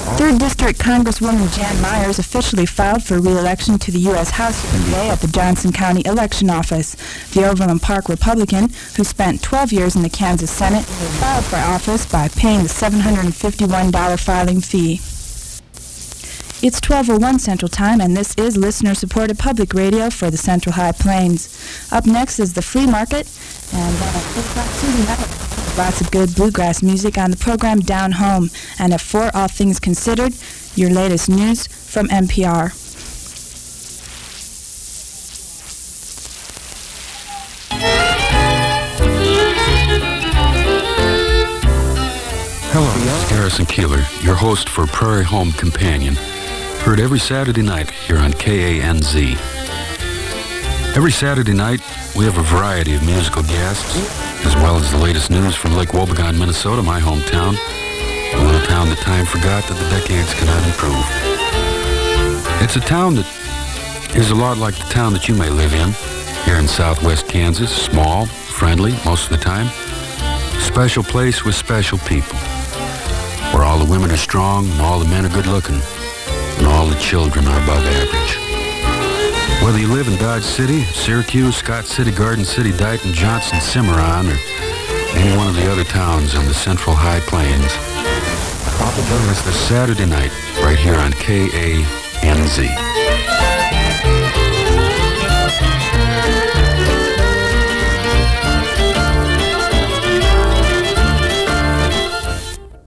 3rd District Congresswoman Jan Myers officially filed for re-election to the U.S. House today at the Johnson County Election Office. The Overland Park Republican, who spent 12 years in the Kansas Senate, filed for office by paying the $751 filing fee. It's 12:01 Central Time, and this is listener-supported public radio for the Central High Plains. Up next is the Flea Market, and then at 8 o'clock Tuesday night, lots of good bluegrass music on the program Down Home. And at 4, All Things Considered, your latest news from NPR. Hello, this is Harrison Keeler, your host for Prairie Home Companion. Heard every Saturday night here on KANZ. Every Saturday night, we have a variety of musical guests, as well as the latest news from Lake Wobegon, Minnesota, my hometown, a little town that time forgot that the decades cannot improve. It's a town that is a lot like the town that you may live in, here in southwest Kansas, small, friendly most of the time, special place with special people, where all the women are strong and all the men are good looking, and all the children are above average. Whether you live in Dodge City, Syracuse, Scott City, Garden City, Dighton, Johnson, Cimarron, or any one of the other towns on the Central High Plains, it's the Saturday night right here on KANZ.